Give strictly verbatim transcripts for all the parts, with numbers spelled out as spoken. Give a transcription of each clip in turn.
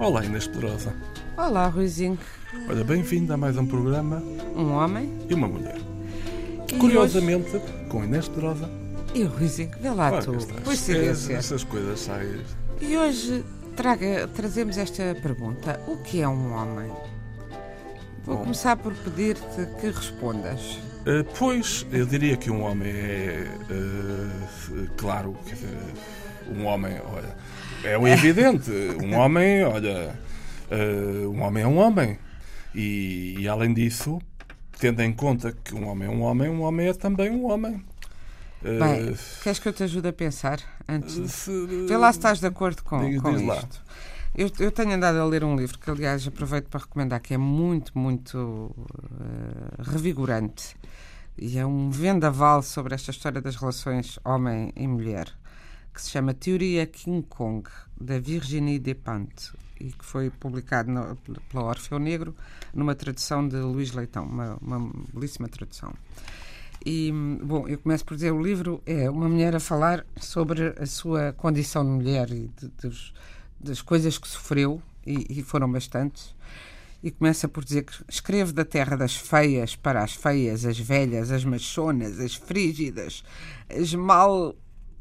Olá, Inês Pedrosa. Olá, Ruizinho. Olha, bem-vindo a mais um programa Um homem e uma mulher. e Curiosamente, com Inês Pedrosa. hoje... E o Ruizinho, vê lá Olha, tu. estas- Coincidência. Essas coisas saem. E hoje traga, trazemos esta pergunta. O que é um homem? Vou Bom. começar por pedir-te que respondas. Uh, pois, eu diria que um homem é, uh, claro, quer dizer, um homem, olha, é o evidente, um homem, olha, uh, um homem é um homem. E, e, além disso, tendo em conta que um homem é um homem, um homem é também um homem. Uh, Bem, queres que eu te ajude a pensar? Antes de... se, Vê lá se estás de acordo com, diz- com diz lá. isto. Eu, eu tenho andado a ler um livro que, aliás, aproveito para recomendar, que é muito, muito uh, revigorante. E é um vendaval sobre esta história das relações homem e mulher, que se chama Teoria King Kong, da Virginie Despentes, e que foi publicado no, pela Orfeu Negro, numa tradução de Luís Leitão, uma, uma belíssima tradução. E, bom, eu começo por dizer, o livro é uma mulher a falar sobre a sua condição de mulher e de, dos, das coisas que sofreu, e, e foram bastantes, e começa por dizer que escreve da terra das feias para as feias, as velhas, as machonas, as frígidas, as mal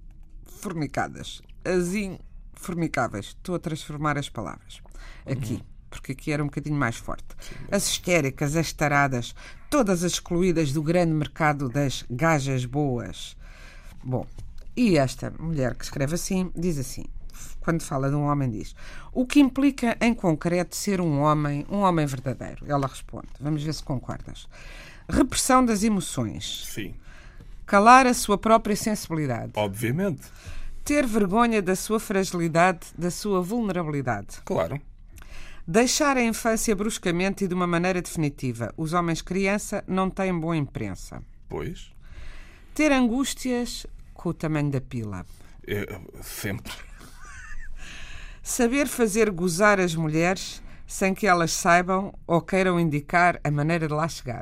formicadas, as informicáveis. Estou a transformar as palavras aqui. Uhum. Porque aqui era um bocadinho mais forte. As histéricas, as taradas, todas as excluídas do grande mercado das gajas boas. Bom, e esta mulher que escreve assim, diz assim, quando fala de um homem, diz: o que implica em concreto ser um homem, um homem verdadeiro? Ela responde, vamos ver se concordas. Repressão das emoções. Sim, Calar a sua própria sensibilidade. obviamente, Ter vergonha da sua fragilidade, da sua vulnerabilidade. claro. Deixar a infância bruscamente e de uma maneira definitiva. Os homens criança não têm boa imprensa. Pois, Ter angústias com o tamanho da pila. é, sempre. Saber fazer gozar as mulheres sem que elas saibam ou queiram indicar a maneira de lá chegar.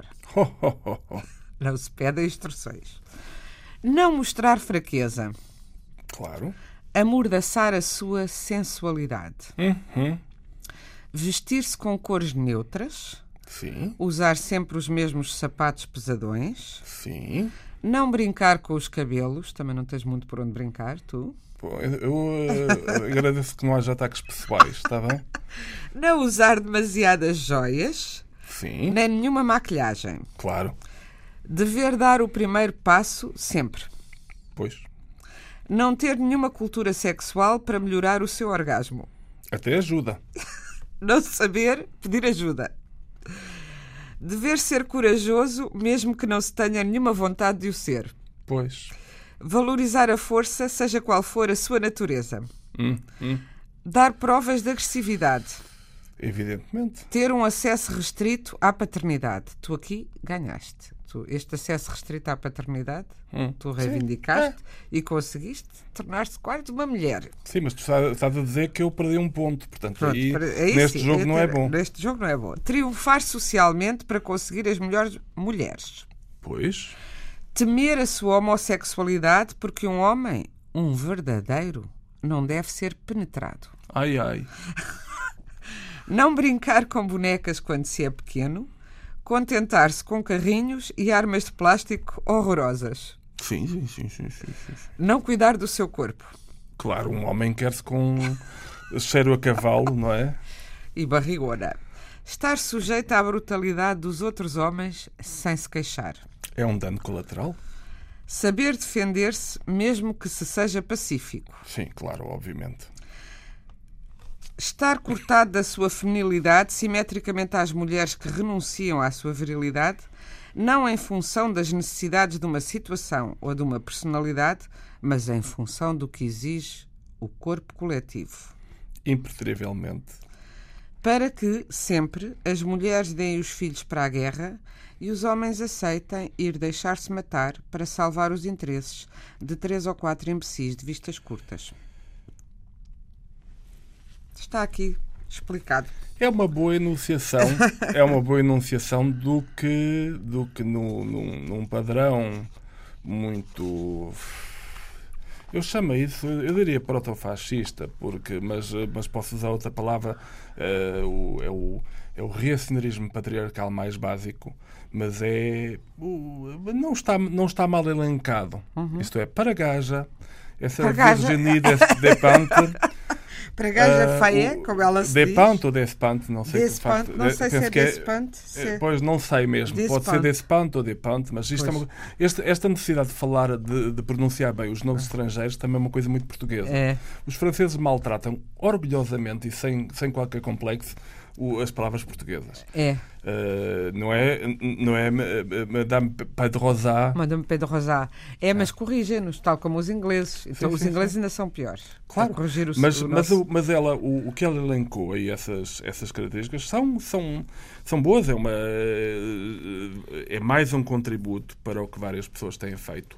Não se pedem instruções. Não mostrar fraqueza. Claro. Amordaçar a sua sensualidade. Uhum. Vestir-se com cores neutras. Sim, Usar sempre os mesmos sapatos pesadões. sim. Não brincar com os cabelos. Também não tens muito por onde brincar, tu. Pô, eu eu, eh, agradeço que não haja ataques pessoais, está bem? Não usar demasiadas joias. Sim, Nem nenhuma maquilhagem. claro. Dever dar o primeiro passo sempre. Pois, Não ter nenhuma cultura sexual para melhorar o seu orgasmo. até ajuda. Não saber pedir ajuda. Dever ser corajoso, mesmo que não se tenha nenhuma vontade de o ser. Pois. Valorizar a força, seja qual for a sua natureza. Hum, hum. Dar provas de agressividade. Evidentemente. Ter um acesso restrito à paternidade. Tu aqui ganhaste. Tu, este acesso restrito à paternidade, Hum. tu reivindicaste e conseguiste tornar-te quase uma mulher. Sim, mas tu está- estás a dizer que eu perdi um ponto. Portanto, Pronto, aí, para- aí neste sim, jogo eu não é ter- bom. Neste jogo não é bom. Triunfar socialmente para conseguir as melhores mulheres. Pois. Temer a sua homossexualidade porque um homem, um verdadeiro, não deve ser penetrado. Ai, ai. Não brincar com bonecas quando se é pequeno. Contentar-se com carrinhos e armas de plástico horrorosas. Sim, sim, sim, sim, sim, sim. Não cuidar do seu corpo. Claro, um homem quer-se com cheiro a cavalo, não é? E barrigona. Estar sujeito à brutalidade dos outros homens sem se queixar. É um dano colateral? Saber defender-se mesmo que se seja pacífico. Sim, claro, obviamente. Estar cortado da sua feminilidade simetricamente às mulheres que renunciam à sua virilidade, não em função das necessidades de uma situação ou de uma personalidade, mas em função do que exige o corpo coletivo. Impertrivelmente. Para que, sempre, as mulheres deem os filhos para a guerra e os homens aceitem ir deixar-se matar para salvar os interesses de três ou quatro imbecis de vistas curtas. Está aqui explicado. É uma boa enunciação, é uma boa enunciação do que, do que no, num, num padrão muito Eu chamo isso, eu diria protofascista, porque, mas, mas posso usar outra palavra, uh, o, é, o, é o reacionarismo patriarcal mais básico, mas é uh, não, está, não está mal elencado. Uhum. Isto é, para Gaja, essa Virginie Despentes. Para Gaja Faye, como ela se diz. Despentes ou Despentes, não sei. Despentes, não sei se é Despentes. Se... Pois, não sei mesmo. Despentes. Pode ser Despentes ou Despentes, mas isto é uma... este, esta necessidade de falar, de, de pronunciar bem os nomes estrangeiros também é uma coisa muito portuguesa. É. Os franceses maltratam orgulhosamente e sem, sem qualquer complexo o, as palavras portuguesas. É. Uh, não é, não é Madame Pedrosa. Madame Pedrosa. É, mas corrigem-nos, tal como os ingleses. Então, sim, os sim, ingleses sim. ainda são piores. Claro. Corrigir o, mas, o mas, nosso... o, mas ela, o, o que ela elencou aí, essas, essas características, são, são, são boas. É, uma, é mais um contributo para o que várias pessoas têm feito.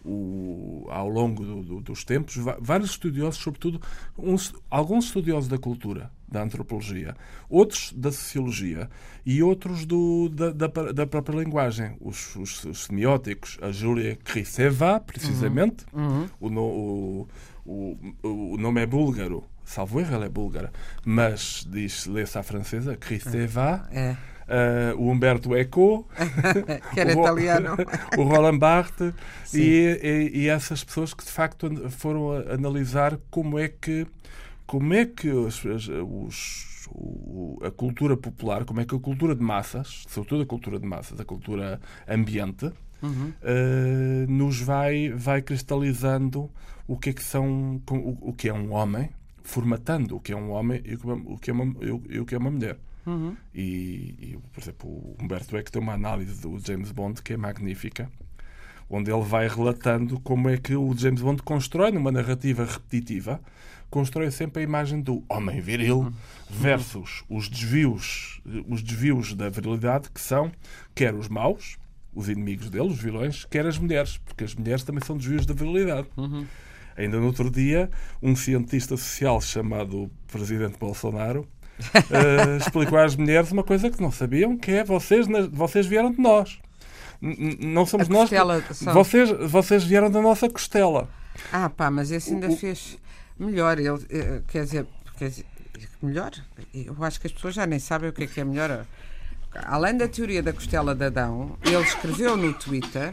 O, ao longo do, do, dos tempos, vários estudiosos, sobretudo uns, alguns estudiosos da cultura, da antropologia, outros da sociologia e outros do, da, da, da própria linguagem, os, os, os semióticos, a Julia Kristeva, precisamente, uhum. Uhum. O, o, o, o nome é búlgaro, salvo erro, ela é búlgara, mas diz, lê-se à francesa, Kristeva. É. Uh, o Humberto Eco, que era o, italiano, o Roland Barthes e, e, e essas pessoas que de facto foram a analisar como é que, como é que os, os, o, a cultura popular, como é que a cultura de massas, sobretudo a cultura de massas, a cultura ambiente, uhum. uh, nos vai, vai cristalizando o que é que são, o, o que é um homem, formatando o que é um homem e o que é uma, e o que é uma mulher. Uhum. E, e, por exemplo, o Humberto Eco tem uma análise do James Bond que é magnífica, onde ele vai relatando como é que o James Bond constrói, numa narrativa repetitiva, constrói sempre a imagem do homem viril versus os desvios, os desvios da virilidade, que são quer os maus, os inimigos dele, os vilões, quer as mulheres, porque as mulheres também são desvios da virilidade. Uhum. Ainda no outro dia, um cientista social chamado Presidente Bolsonaro Uh, explicou às mulheres uma coisa que não sabiam, que é vocês, vocês vieram de nós. N- não somos nós. São... Vocês, vocês vieram da nossa costela. Ah, pá, mas esse ainda o... fez melhor. Ele, quer dizer, quer dizer, melhor? Eu acho que as pessoas já nem sabem o que é que é melhor. Além da teoria da costela de Adão, ele escreveu no Twitter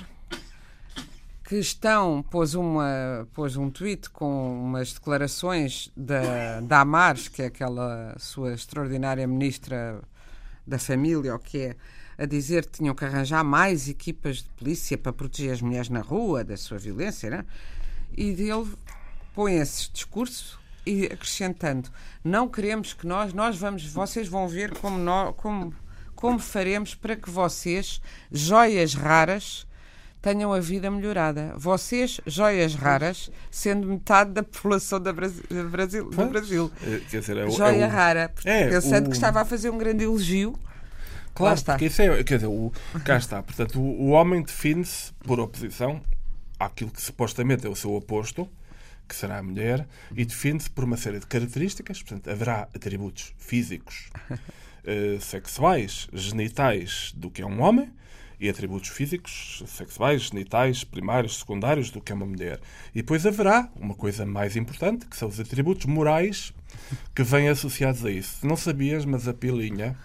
que estão, pôs, uma, pôs um tweet com umas declarações da, da Amares, que é aquela sua extraordinária ministra da família, ou que é, a dizer que tinham que arranjar mais equipas de polícia para proteger as mulheres na rua da sua violência, né? E ele põe esse discurso e acrescentando, não queremos que nós, nós vamos, vocês vão ver como, nós, como, como faremos para que vocês, joias raras, tenham a vida melhorada. Vocês, joias raras, sendo metade da população da Brasil, Brasil, do Brasil. Quer dizer, é o, Joia é o, rara. É, pensando o... que estava a fazer um grande elogio. Claro, está. Porque isso é, quer dizer, o, cá está. Portanto, o, o homem define-se por oposição àquilo que supostamente é o seu oposto, que será a mulher, e define-se por uma série de características. Portanto, haverá atributos físicos, eh, sexuais, genitais do que é um homem, e atributos físicos, sexuais, genitais, primários, secundários do que é uma mulher. E depois haverá uma coisa mais importante, que são os atributos morais que vêm associados a isso. Não sabias, mas a pilinha,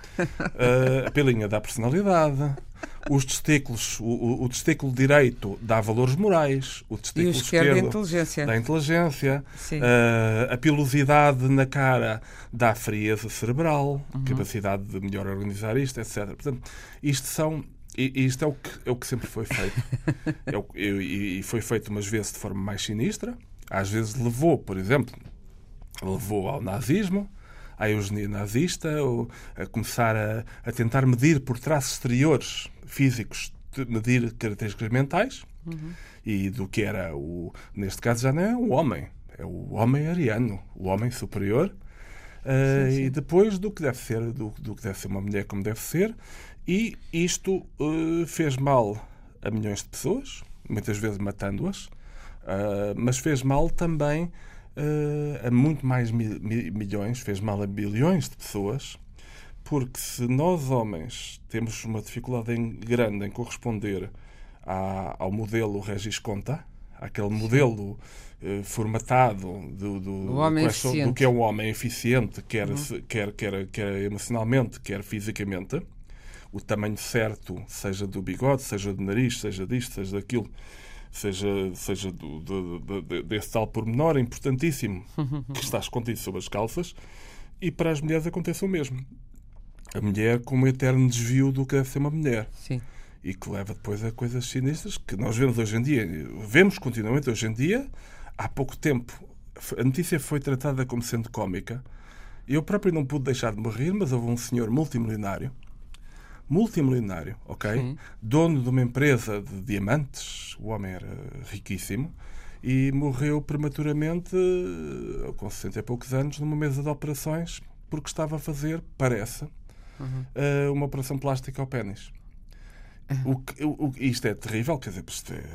a pilinha dá personalidade, os testículos, o, o testículo direito dá valores morais, o testículo e o esquerdo, esquerdo inteligência. dá inteligência, a, a pilosidade na cara dá frieza cerebral, uhum. capacidade de melhor organizar isto, etcétera. Portanto, isto são E isto é o que, é o que sempre foi feito. É o, e, e foi feito umas vezes de forma mais sinistra. Às vezes levou, por exemplo, levou ao nazismo, à eugenia nazista, ou a começar a, a tentar medir por traços exteriores físicos, medir características mentais, uhum. e do que era, o, neste caso já não é o homem, é o homem ariano, o homem superior, uh, sim, sim. E depois do que deve ser, do, do que deve ser uma mulher como deve ser. E isto uh, fez mal a milhões de pessoas, muitas vezes matando-as, uh, mas fez mal também uh, a muito mais mi- mi- milhões, fez mal a bilhões de pessoas, porque se nós, homens, temos uma dificuldade em, grande em corresponder à, ao modelo Regis Conta, àquele modelo uh, formatado do, do, do, homem do, do que é um homem eficiente, quer, uhum. quer, quer, quer emocionalmente, quer fisicamente. O tamanho certo, seja do bigode, seja do nariz, seja disto, seja daquilo, seja, seja do, do, do, do, desse tal pormenor importantíssimo que está escondido sob as calças, e para as mulheres acontece o mesmo. A mulher como um eterno desvio do que deve ser uma mulher. Sim. E que leva depois a coisas sinistras que nós vemos hoje em dia. Vemos continuamente hoje em dia. Há pouco tempo a notícia foi tratada como sendo cómica. Eu próprio não pude deixar de me rir, mas houve um senhor multimilionário multimilionário, ok? Sim. Dono de uma empresa de diamantes, o homem era riquíssimo, e morreu prematuramente, com sessenta e poucos anos, numa mesa de operações, porque estava a fazer, parece, uhum. uma operação plástica ao pénis. O que, o, isto é terrível, quer dizer, isto é,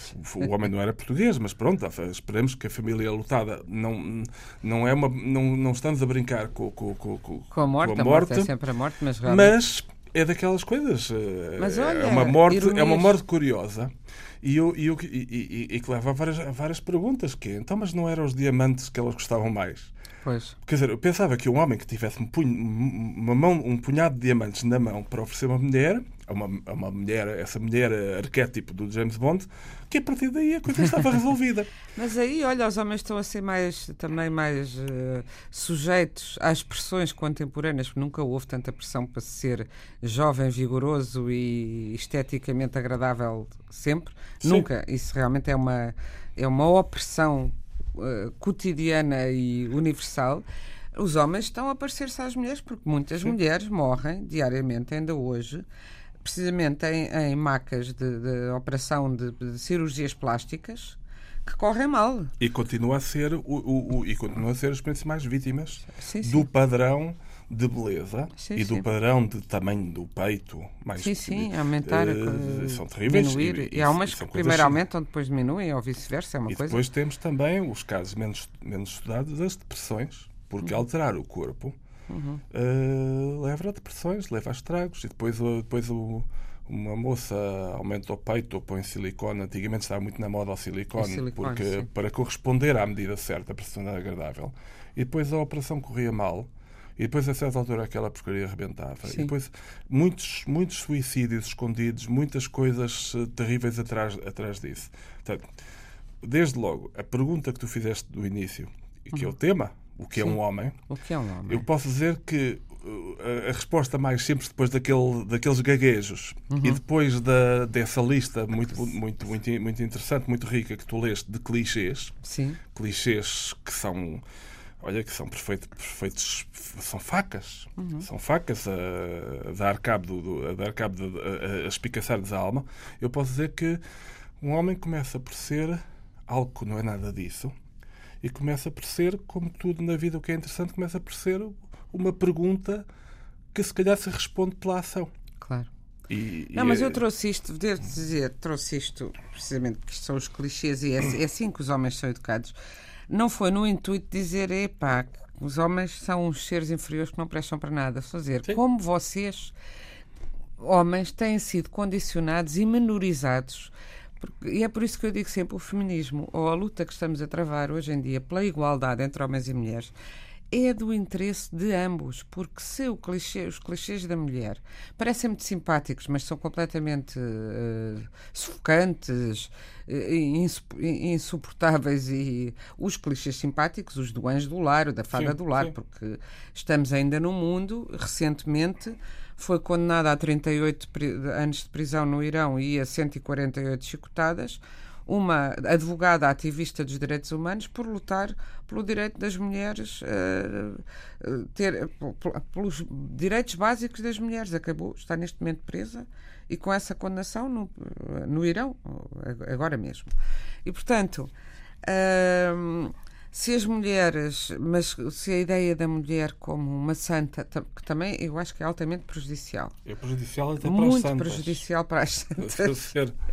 o homem não era português, mas pronto, esperemos que a família lutada não, não é uma. Não, não estamos a brincar com, com, com, com a morte. Com a, a morte, morte é sempre a morte, mas realmente... Mas é daquelas coisas. Mas olha, é uma morte, ironias... é uma morte curiosa e, eu, e, eu, e, e, e que leva a várias, a várias perguntas. Que é, então, mas não eram os diamantes que elas gostavam mais? Pois. Quer dizer, eu pensava que um homem que tivesse um, punho, uma mão, um punhado de diamantes na mão para oferecer uma mulher, uma, uma mulher, essa mulher arquétipo do James Bond, que a partir daí a coisa estava resolvida. Mas aí, olha, os homens estão a ser mais, também mais uh, sujeitos às pressões contemporâneas, porque nunca houve tanta pressão para ser jovem, vigoroso e esteticamente agradável sempre. Sim. Nunca. Isso realmente é uma, é uma opressão Uh, cotidiana e universal. Os homens estão a parecer-se às mulheres, porque muitas Sim. mulheres morrem diariamente, ainda hoje, precisamente em, em macas de, de operação de, de cirurgias plásticas que correm mal. E continua a ser, o, o, o, e continua a ser as principais vítimas sim, sim. do padrão de beleza sim, e do sim. padrão de tamanho do peito. Mais sim, sim, aumentar, uh, são terríveis. Diminuir. E, e há umas que primeiro aumentam, depois diminuem, ou vice-versa, é uma e coisa. E depois temos também os casos menos, menos estudados das depressões, porque uhum. alterar o corpo uhum. uh, leva a depressões, leva a estragos, e depois, depois o, uma moça aumenta o peito ou põe silicone. Antigamente estava muito na moda o silicone, o silicone porque sim. para corresponder à medida certa, a personalidade agradável. E depois a operação corria mal. E depois, a certa altura, aquela porcaria arrebentava. Sim. E depois, muitos, muitos suicídios escondidos, muitas coisas uh, terríveis atrás, atrás disso. Portanto, desde logo, a pergunta que tu fizeste do início, e que uhum. é o tema, o que Sim. é um homem, o que é um homem? Eu posso dizer que uh, a resposta mais simples, depois daquele, daqueles gaguejos, uhum. e depois da, dessa lista muito, muito, muito, muito interessante, muito rica, que tu leste, de clichês, Sim. clichês que são... Olha, que são perfeitos, perfeitos são facas, uhum. são facas a, a dar cabo, do, a, dar cabo de, a, a espicaçar-lhes a alma. Eu posso dizer que um homem começa por ser algo que não é nada disso, e começa por ser, como tudo na vida, o que é interessante, começa por ser uma pergunta que se calhar se responde pela ação. Claro. E, não, e mas é... eu trouxe isto, devo dizer, trouxe isto precisamente porque são os clichês e é, é assim que os homens são educados. Não foi no intuito de dizer, epá, os homens são uns seres inferiores que não prestam para nada. Fazer Sim. como vocês, homens, têm sido condicionados e menorizados. Porque, e é por isso que eu digo sempre, o feminismo, ou a luta que estamos a travar hoje em dia pela igualdade entre homens e mulheres, é do interesse de ambos, porque se o clichê, os clichês da mulher parecem muito simpáticos, mas são completamente uh, sufocantes, uh, insuportáveis, e os clichês simpáticos, os do anjo do lar, o da fada sim, do lar, sim. porque estamos ainda num mundo, recentemente foi condenada a trinta e oito anos de prisão no Irão e a cento e quarenta e oito chicotadas, uma advogada ativista dos direitos humanos, por lutar pelo direito das mulheres, uh, uh, ter, pelos direitos básicos das mulheres. Acabou, está neste momento presa e com essa condenação no, no Irão, agora mesmo. E, portanto, uh, se as mulheres, mas se a ideia da mulher como uma santa, que também eu acho que é altamente prejudicial. É prejudicial até para Muito as santas. Muito prejudicial para as santas.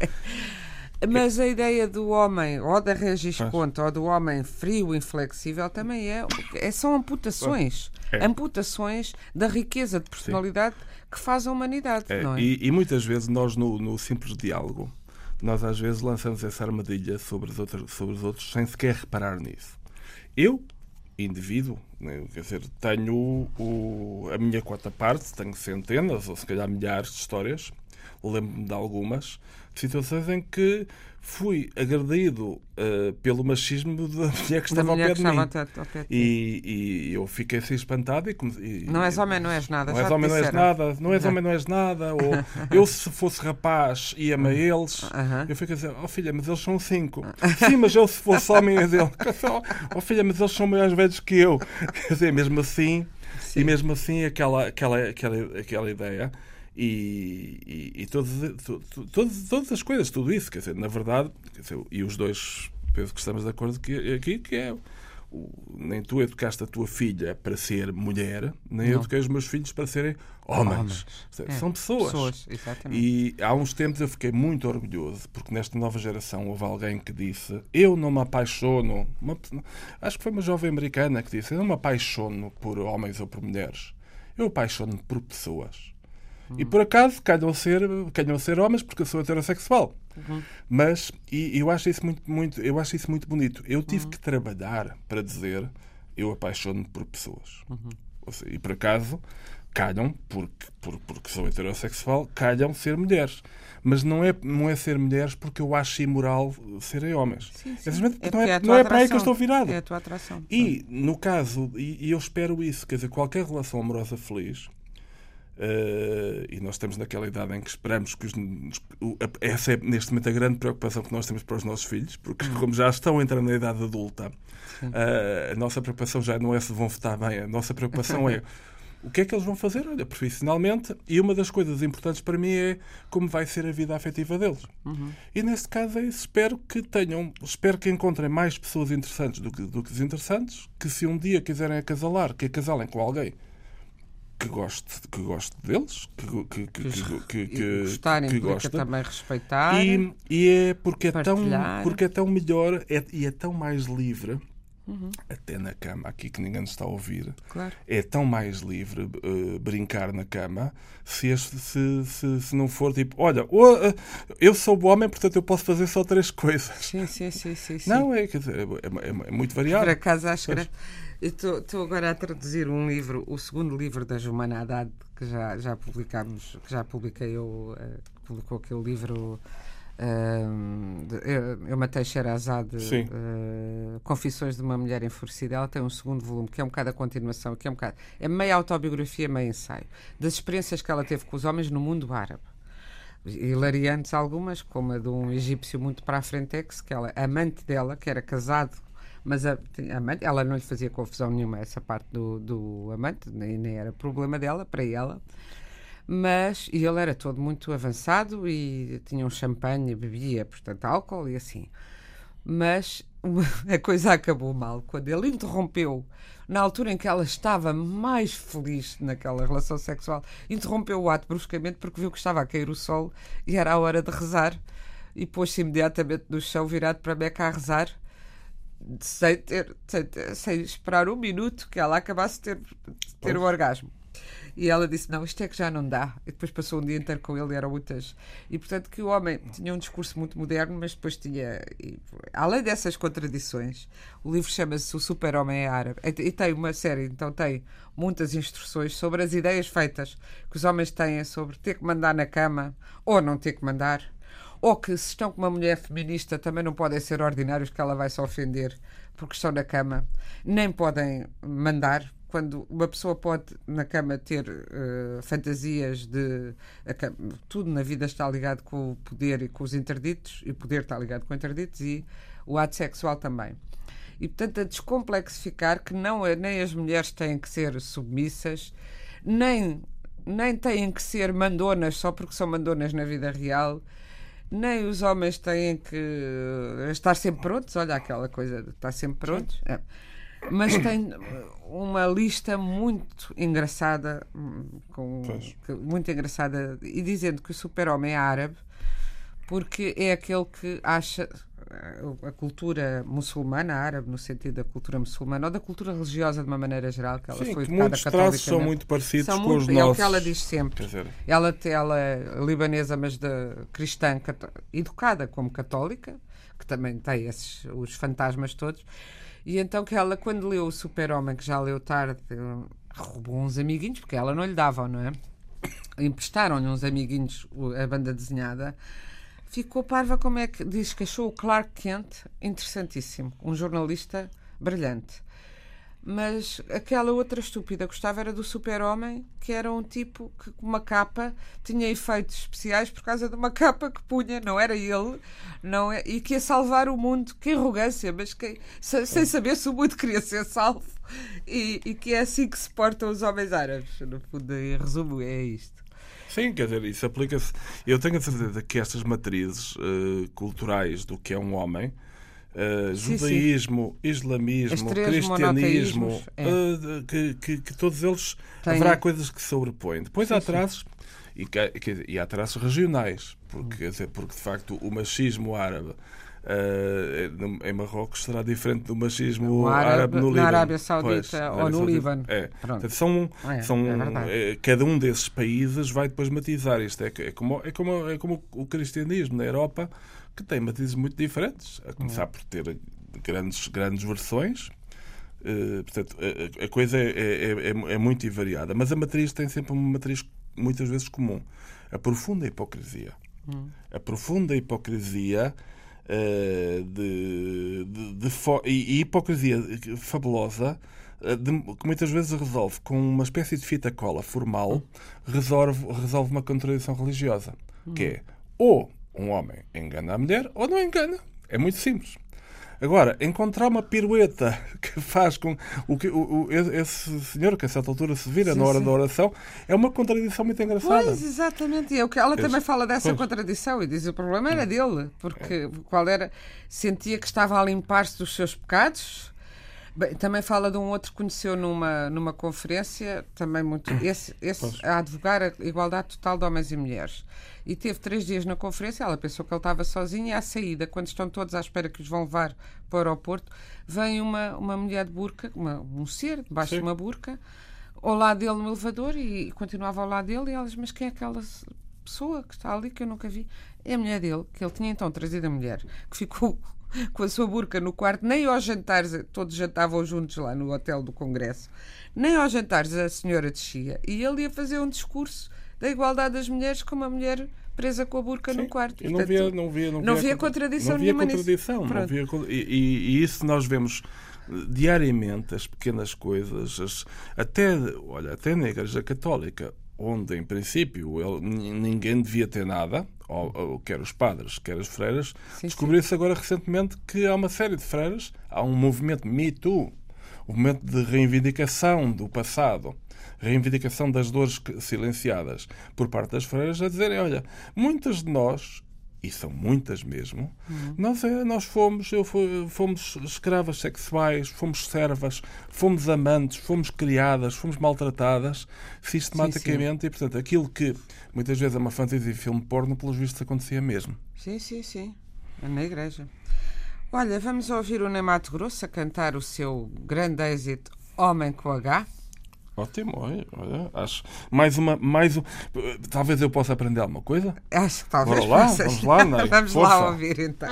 Mas a ideia do homem, ou da Regis Conte, ou do homem frio, inflexível, também é, é são amputações. É. Amputações da riqueza de personalidade Sim. que faz a humanidade. É. Não é? E, e muitas vezes nós, no, no simples diálogo, nós às vezes lançamos essa armadilha sobre os outros, sobre os outros sem sequer reparar nisso. Eu, indivíduo, né, quer dizer, tenho o, a minha quarta parte, tenho centenas ou se calhar milhares de histórias, lembro-me de algumas, de situações em que fui agredido uh, pelo machismo da mulher que estava ao pé de mim. E, e eu fiquei assim espantado. E, e, não és homem, não és nada. Não és homem, não és nada. Não és homem, não és nada. Ou eu, se fosse rapaz, ia-me a eles. Uh-huh. Eu fico a dizer, oh filha, mas eles são cinco. Sim, mas eu se fosse homem, ia dizer, oh filha, mas eles são mais velhos que eu. Quer dizer, mesmo assim, Sim. e mesmo assim, aquela, aquela, aquela, aquela ideia. E, e, e todas, todas, todas as coisas, tudo isso, quer dizer, na verdade, quer dizer, e os dois, penso que estamos de acordo que, aqui, que é o, nem tu educaste a tua filha para ser mulher, nem não. eu eduquei os meus filhos para serem homens. homens. É, São pessoas. pessoas exatamente. E há uns tempos eu fiquei muito orgulhoso, porque nesta nova geração houve alguém que disse, eu não me apaixono, uma, acho que foi uma jovem americana que disse, eu não me apaixono por homens ou por mulheres, eu apaixono-me por pessoas. E por acaso calham a ser, calham a ser homens porque eu sou heterossexual. Uhum. Mas e, eu, acho isso muito, muito, eu acho isso muito bonito. Eu tive uhum. que trabalhar para dizer eu apaixono-me por pessoas. Uhum. Seja, e por acaso calham, porque, por, porque sou heterossexual, calham ser mulheres. Mas não é, não é ser mulheres porque eu acho imoral serem homens. Sim, sim. É não é, é, não é para aí que eu estou virado. É a tua atração. E, no caso, e, e eu espero isso, quer dizer, qualquer relação amorosa feliz. Uh, e nós estamos naquela idade em que esperamos que os, essa é neste momento a grande preocupação que nós temos para os nossos filhos, porque uhum. como já estão entrando na idade adulta, uh, a nossa preocupação já não é se vão votar bem, a nossa preocupação é o que é que eles vão fazer, olha, profissionalmente, e uma das coisas importantes para mim é como vai ser a vida afetiva deles. Uhum. E neste caso é isso, espero que tenham, espero que encontrem mais pessoas interessantes do que, do que desinteressantes, que se um dia quiserem acasalar, que acasalem com alguém que goste, que goste deles, que, que, que, que, que, gostarem, que gosta também respeitar e, e é porque é tão porque é tão melhor é, e é tão mais livre uhum. até na cama, aqui que ninguém nos está a ouvir, claro. É tão mais livre uh, brincar na cama se, este, se, se, se não for tipo, olha, oh, uh, eu sou o homem, portanto eu posso fazer só três coisas. Sim, sim, sim, sim, sim. Não, é, quer dizer, é, é, é muito variado. Por acaso acho que estou agora a traduzir um livro, o segundo livro da Jumana Haddad, que já, já publicámos, que já publiquei eu, uh, publicou aquele livro uh, de, eu, eu matei Sherazade, uh, Confissões de uma Mulher Enfurecida. Ela tem um segundo volume, que é um bocado a continuação, que é um bocado, é meio autobiografia, meio ensaio, das experiências que ela teve com os homens no mundo árabe. Hilariantes algumas, como a de um egípcio muito para a frentex, que ela, amante dela, que era casado, mas a, a amante, ela não lhe fazia confusão nenhuma essa parte do, do amante, nem, nem era problema dela, para ela. Mas, e ele era todo muito avançado e tinha um champanhe, bebia, portanto, álcool e assim. Mas uma, a coisa acabou mal quando ele interrompeu, na altura em que ela estava mais feliz naquela relação sexual, interrompeu o ato bruscamente porque viu que estava a cair o sol e era a hora de rezar e pôs-se imediatamente no chão virado para Meca a rezar, sem, ter, sem, ter, sem esperar um minuto que ela acabasse de ter, de ter o orgasmo. E ela disse, não, isto é que já não dá. E depois passou um dia inteiro com ele e eram muitas. E portanto que o homem tinha um discurso muito moderno, mas depois tinha, e, além dessas contradições, o livro chama-se O Super-Homem Árabe. E tem uma série, então tem muitas instruções sobre as ideias feitas que os homens têm sobre ter que mandar na cama ou não ter que mandar. Ou que se estão com uma mulher feminista também não podem ser ordinários, que ela vai se ofender porque estão na cama. Nem podem mandar. Quando uma pessoa pode na cama ter uh, fantasias de... Cama, tudo na vida está ligado com o poder e com os interditos, e o poder está ligado com interditos, e o ato sexual também. E, portanto, a descomplexificar que não, nem as mulheres têm que ser submissas, nem, nem têm que ser mandonas só porque são mandonas na vida real, nem os homens têm que estar sempre prontos. Olha aquela coisa de estar sempre prontos. É. Mas tem uma lista muito engraçada, com, muito engraçada, e dizendo que o super-homem é árabe porque é aquele que acha, a cultura muçulmana, árabe, no sentido da cultura muçulmana, ou da cultura religiosa de uma maneira geral, que ela Sim, foi que educada muitos traços são muito parecidos são com muito, os é nossos. É o que ela diz sempre. Dizer... Ela, ela é libanesa, mas de cristã, educada como católica, que também tem esses, os fantasmas todos. E então que ela, quando leu o Super-Homem, que já leu tarde, roubou uns amiguinhos, porque ela não lhe davam, não é? Emprestaram-lhe uns amiguinhos a banda desenhada. Ficou parva, como é que diz que achou o Clark Kent interessantíssimo, um jornalista brilhante. Mas aquela outra estúpida gostava era do Super-Homem, que era um tipo que com uma capa tinha efeitos especiais por causa de uma capa que punha, não era ele, não é, e que ia salvar o mundo. Que arrogância, mas que, sem, sem saber se o mundo queria ser salvo, e, e que é assim que se portam os homens árabes. No fundo, em resumo, é isto. Sim, quer dizer, isso aplica-se. Eu tenho a certeza que estas matrizes uh, culturais do que é um homem, uh, sim, judaísmo, sim. islamismo, cristianismo, é. uh, que, que, que todos eles Tem... haverá coisas que se sobrepõem. Depois sim, há traços, e, que, e há traços regionais, porque, quer dizer, porque de facto o machismo árabe Uh, em Marrocos será diferente do machismo árabe, árabe no Líbano. Na Arábia Saudita pois, ou no Saudita. Líbano. É. Portanto, são, é, são, é cada um desses países vai depois matizar isto. É, é, como, é, como, é como o cristianismo na Europa, que tem matizes muito diferentes, a começar é. por ter grandes, grandes versões. Uh, portanto, a, a coisa é, é, é, é muito variada, mas a matriz tem sempre uma matriz muitas vezes comum: a profunda hipocrisia. Hum. A profunda hipocrisia Uh, de, de, de fo- e, e hipocrisia fabulosa uh, de, que muitas vezes resolve com uma espécie de fita cola formal, resolve, resolve uma contradição religiosa, hum. que é ou um homem engana a mulher ou não engana. É muito simples. Agora, encontrar uma pirueta que faz com o que o, o, esse senhor que a certa altura se vira sim, na hora sim. da oração é uma contradição muito engraçada. Pois, exatamente. E é o que ela também Esse, fala dessa pois. contradição e diz que o problema era dele, porque é. qual era, sentia que estava a limpar-se dos seus pecados. Bem, também fala de um outro que conheceu numa, numa conferência, também muito esse, esse a advogar a igualdade total de homens e mulheres. E teve três dias na conferência, ela pensou que ele estava sozinho, e à saída, quando estão todos à espera que os vão levar para o aeroporto, vem uma, uma mulher de burca, uma, um ser debaixo Sim. de uma burca, ao lado dele no elevador, e, e continuava ao lado dele, e ela diz, mas quem é aquela pessoa que está ali que eu nunca vi? É a mulher dele, que ele tinha então trazido a mulher, que ficou com a sua burca no quarto, nem aos jantares, todos jantavam juntos lá no hotel do Congresso, nem aos jantares a senhora descia, e ele ia fazer um discurso da igualdade das mulheres com uma mulher presa com a burca Sim, no quarto. E não havia não via, não não via, via contradição não havia nenhuma contradição, nisso. Não havia, e, e isso nós vemos diariamente, as pequenas coisas, as, até, olha, até na Igreja Católica, onde em princípio ele, ninguém devia ter nada, ou, ou, quer os padres, quer as freiras, descobriu-se agora recentemente que há uma série de freiras, há um movimento Me Too, um movimento de reivindicação do passado, reivindicação das dores silenciadas por parte das freiras, a dizerem, olha, muitas de nós, e são muitas mesmo, uhum. nós, nós fomos, eu, fomos escravas sexuais, fomos servas, fomos amantes, fomos criadas, fomos maltratadas sistematicamente, sim, sim. E portanto aquilo que muitas vezes é uma fantasia de filme porno, pelos vistos acontecia mesmo. Sim, sim, sim. Na igreja. Olha, vamos ouvir o Ney Matogrosso a cantar o seu grande êxito Homem com H. Ótimo, olha, olha, acho. Mais uma, mais um. Talvez eu possa aprender alguma coisa. Acho que talvez. Bora lá, vamos lá, Ney. Vamos Força. lá ouvir então.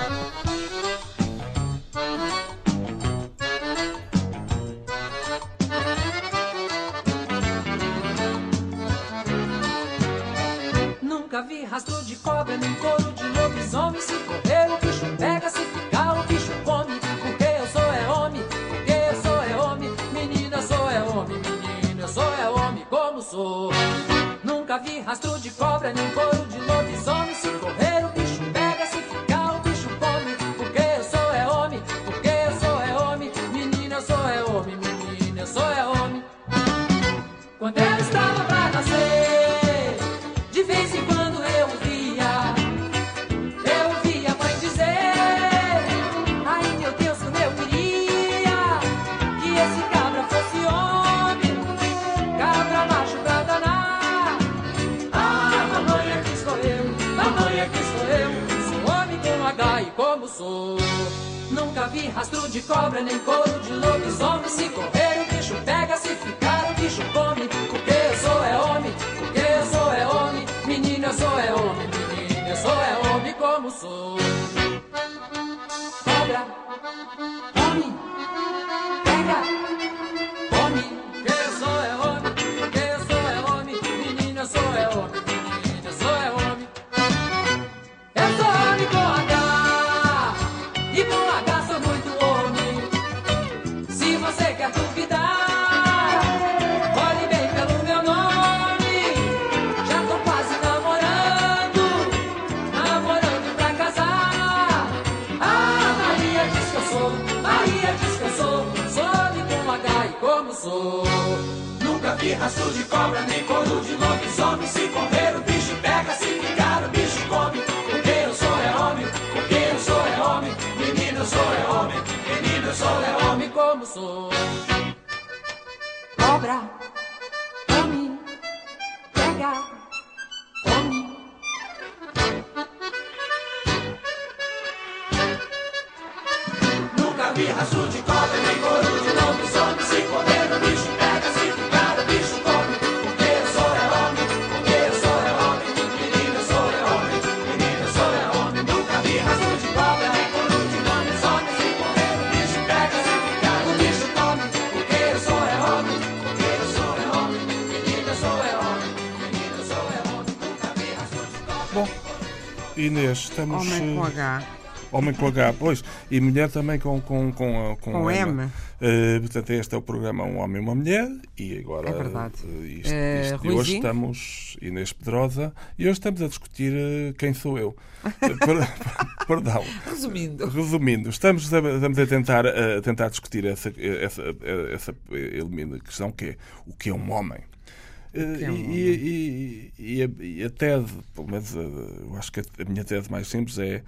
Nunca vi rastro de cobra nem couro de lobisomem. Se correr o bicho pega, se ficar o bicho come. Porque eu sou é homem, porque eu sou é homem. Menina, sou é homem, menina, eu sou é homem como sou. Nunca vi rastro de cobra nem couro de lobisomem. Se correr o bicho pega, se ficar o bicho come. Porque eu sou é homem, porque eu sou é homem. Menina, eu sou é homem, menina, eu sou é homem. Quando eu estava pra nascer, de vez em quando eu via Nunca vi rastro de cobra, nem couro de lobisomem. Se correr o bicho pega, se ficar o bicho come. Porque eu sou é homem, porque eu sou é homem. Menina, eu sou é homem, menina, eu sou é homem como sou. Cobra, homem, pega, come. Porque eu sou é homem, porque eu sou é homem. Menina, eu sou é homem, menina, eu sou é homem. Eu sou homem com H, e com H sou muito homem. Se você quer duvidar, olhe bem pelo meu nome. Já tô quase namorando, namorando pra casar. Ah, Maria diz que eu sou, Maria diz que eu sou. Sou homem com H e como sou. Nunca vi rastro de cobra, nem couro de lobisomem. Se correr o bicho pega, se ficar o bicho come. Porque eu sou é homem, porque eu sou é homem. Menina, eu sou é homem, menina, eu sou é homem como sou. Cobra, come, pega, come. Nunca vi rastro de cobra, nem couro de lobisomem. Se correr o bicho pega, se ficar o bicho come. Porque eu sou é homem, porque eu sou é homem. Menina, eu sou é homem, menina, eu sou é homem. Nunca vi rastro de cobra, nem couro de lobisomem. Se correr o bicho pega, se ficar o bicho come. Porque eu sou é homem, porque eu sou é homem. Menina, eu sou é homem, menina, eu sou é homem. Nunca vi rastro de cobra. Bom, Inês, estamos... Homem com eh, H. Homem com H, pois. E mulher também com, com, com, com, Com M. Uh, portanto, este é o programa Um Homem e uma Mulher. E agora, É verdade. uh, isto, Eh, isto de hoje Ruizinho? estamos, Inês Pedrosa, e hoje estamos a discutir uh, quem sou eu. Uh, per- Perdão. Resumindo. Resumindo, estamos a, estamos a, tentar, a tentar discutir essa, essa, essa elemento de questão que é o que é um homem. Uh, que é um e, e, e, a, e a tese, pelo menos uh, eu acho que a, a minha tese mais simples é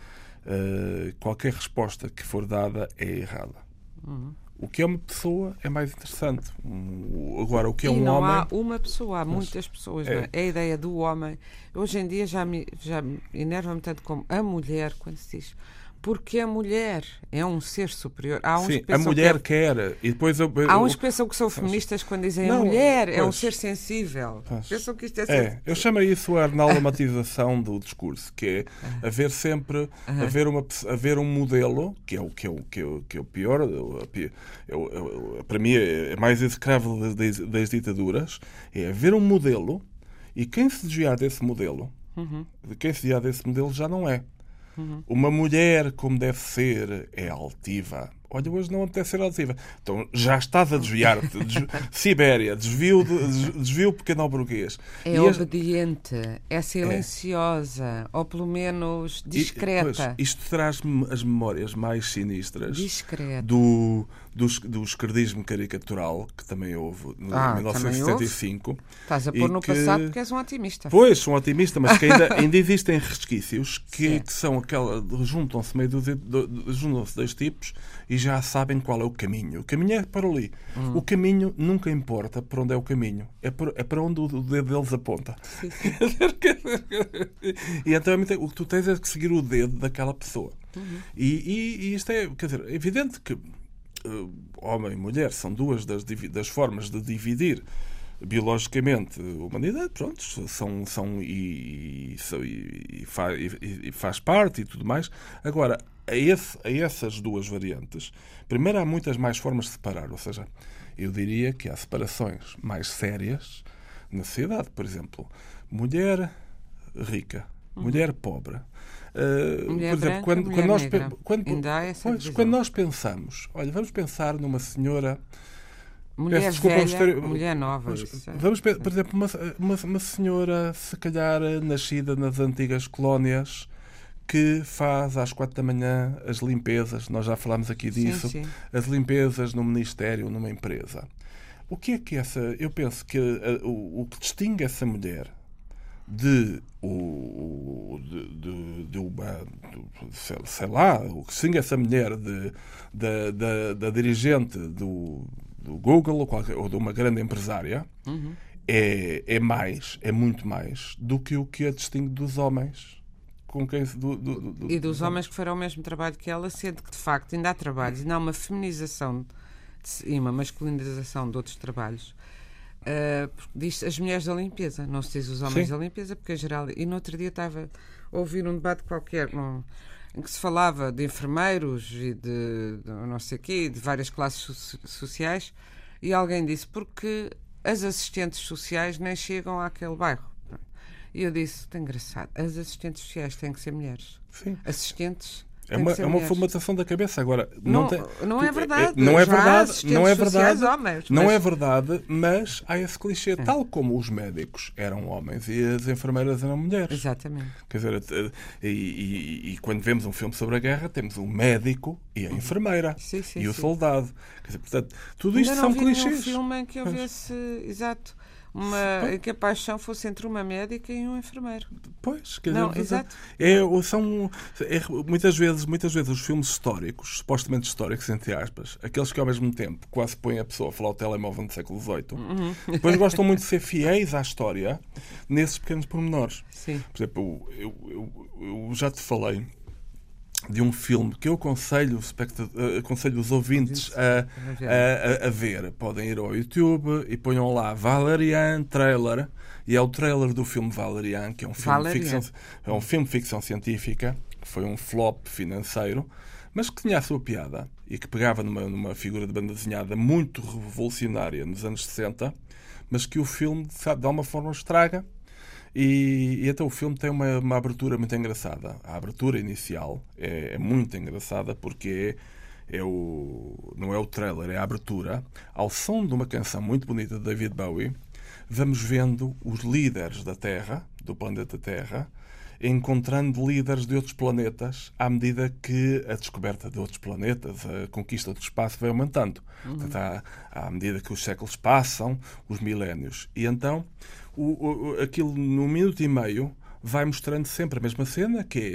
uh, qualquer resposta que for dada é errada. Uhum. O que é uma pessoa é mais interessante. Um, agora, o que é E um não homem... há uma pessoa, há muitas pessoas. é. Não é? É a ideia do homem. Hoje em dia já me, já me enerva-me tanto como a mulher, quando se diz porque a mulher é um ser superior. Há uns Sim, que a pensam mulher que é- quer. E depois eu, Há eu- uns que pensam que são feministas quando dizem a Não, mulher é um pois. ser sensível. Pois. Pensam que isto é É, ser... eu chamo isso a arnalomatização do discurso, que é haver sempre haver, uma, haver um modelo, que é o, que é o, que é o, que é o pior, o- pi- é o- é o- para mim é mais execrável das, das, das ditaduras, é haver um modelo e quem se desviar desse modelo, Uhum. quem se desviar desse modelo já não é. Uma mulher, como deve ser, é altiva. Olha, hoje não apetece ser altiva. Então já estás a desviar-te. Des... Sibéria, desvio, de, desvio pequeno burguês. É E as- obediente, é silenciosa, ou pelo menos e- discreta. pois, isto traz-me as memórias mais sinistras Discreta. do, do, es- do esquerdismo caricatural, que também houve no Ah, mil novecentos e setenta e cinco. Estás a e pôr no que- passado porque és um otimista. Pois, sou um otimista, mas que ainda, ainda existem resquícios que, Sim. que são aquela. Juntam-se meio dúzia- do- do- juntam-se dois tipos e já sabem qual é o caminho. O caminho é para ali. Hum. O caminho nunca importa para onde é o caminho, é para, é para onde o dedo deles aponta. Sim, sim. E então é muito- o que tu tens é que seguir o dedo daquela pessoa. Uhum. E, e- e isto é, quer dizer, é evidente que uh, homem e mulher são duas das, divi- das formas de dividir biologicamente a humanidade, pronto, são, são e, e, são- e- e fa- e- e faz parte e tudo mais. Agora, a, esse- a essas duas variantes, primeiro há muitas mais formas de separar, ou seja, eu diria que há separações mais sérias na sociedade. Por exemplo, mulher rica, mulher pobre. Uh, Mulher por exemplo, branca, quando, mulher quando nós, negra. pe- quando, Ainda há essa pois, divisão. quando nós pensamos, olha, vamos pensar numa senhora. Mulher Peço desculpa, velha, vamos ter- mulher nova. Pois, isso é- vamos, pe- por exemplo, uma, uma, uma senhora, se calhar, nascida nas antigas colónias, que faz às quatro da manhã as limpezas, nós já falámos aqui Sim, disso, sim. as limpezas no ministério, numa empresa. O que é que essa... Eu penso que uh, o, o que distingue essa mulher de, o, de, de, de uma... de, sei, sei lá, o que distingue essa mulher de, da, da, da dirigente do, do Google ou, qualquer, ou de uma grande empresária é, é mais, é muito mais do que o que a distingue dos homens com quem... Do, do, do, e dos homens que farão o mesmo trabalho que ela, sendo que, de facto, ainda há trabalhos, ainda há uma feminização de, e uma masculinização de outros trabalhos. Uh, diz as mulheres da limpeza, não se diz os homens Sim. da limpeza, porque é geral. E no outro dia estava a ouvir um debate qualquer um, em que se falava de enfermeiros e de, de não sei quê, de várias classes so- sociais, e alguém disse, porque as assistentes sociais nem chegam àquele bairro. E eu disse, é engraçado, as assistentes sociais têm que ser mulheres. Sim. Assistentes... É uma, é uma formatação da cabeça. Agora, não, não, tem, não é verdade. Não é verdade, não é verdade, homens, não mas... é verdade, mas há esse clichê. É. Tal como os médicos eram homens e as enfermeiras eram mulheres. Exatamente. Quer dizer, e, e, e quando vemos um filme sobre a guerra, temos o médico e a enfermeira sim, sim, e sim. o soldado. Quer dizer, portanto, tudo Ainda isto não são vi clichês. Um filme em que houvesse, exato, uma, que a paixão fosse entre uma médica e um enfermeiro. Pois, quer não, dizer, exato. É, são é, muitas vezes, muitas vezes os filmes históricos, supostamente históricos, entre aspas, aqueles que ao mesmo tempo quase põem a pessoa a falar o telemóvel no século dezoito, uhum. depois gostam muito de ser fiéis à história nesses pequenos pormenores. Sim. Por exemplo, eu, eu, eu já te falei de um filme que eu aconselho, aconselho os ouvintes a, a, a, a ver. Podem ir ao YouTube e ponham lá Valerian Trailer, e é o trailer do filme Valerian, que é um filme, de ficção, é um filme de ficção científica, que foi um flop financeiro, mas que tinha a sua piada e que pegava numa, numa figura de banda desenhada muito revolucionária nos anos sessenta, mas que o filme, sabe, de alguma forma estraga. E, e então o filme tem uma, uma abertura muito engraçada. A abertura inicial é, é muito engraçada porque é, é o, não é o trailer, é a abertura. Ao som de uma canção muito bonita de David Bowie, vamos vendo os líderes da Terra, do planeta Terra, encontrando líderes de outros planetas à medida que a descoberta de outros planetas, a conquista do espaço vai aumentando. Uhum. Portanto, à, à medida que os séculos passam, os milénios. E então, o, o, aquilo no minuto e meio vai mostrando sempre a mesma cena, que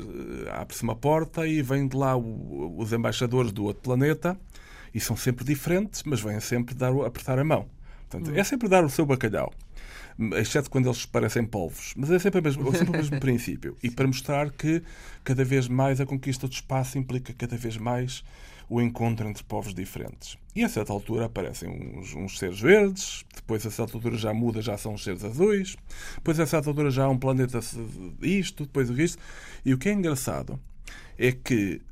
é, abre-se uma porta e vêm de lá o, os embaixadores do outro planeta, e são sempre diferentes, mas vêm sempre dar, apertar a mão. Portanto, uhum. é sempre dar o seu bacalhau. Exceto quando eles parecem polvos. Mas é sempre o mesmo, sempre o mesmo princípio. E para mostrar que cada vez mais a conquista do espaço implica cada vez mais o encontro entre povos diferentes. E a certa altura aparecem uns, uns seres verdes, depois a certa altura já muda, já são os seres azuis, depois a certa altura já há um planeta isto, depois isto. E o que é engraçado é que